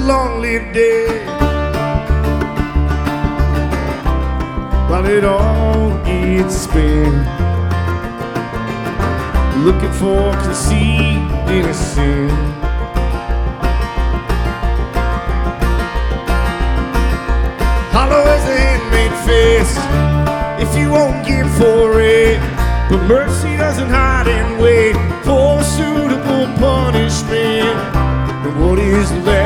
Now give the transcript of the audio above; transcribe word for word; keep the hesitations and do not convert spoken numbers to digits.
long-lived dead, while it all gets spent, looking for conceived innocence. Hollow as a handmade fist if you won't give for it, but mercy doesn't hide and wait for suitable punishment. And what is left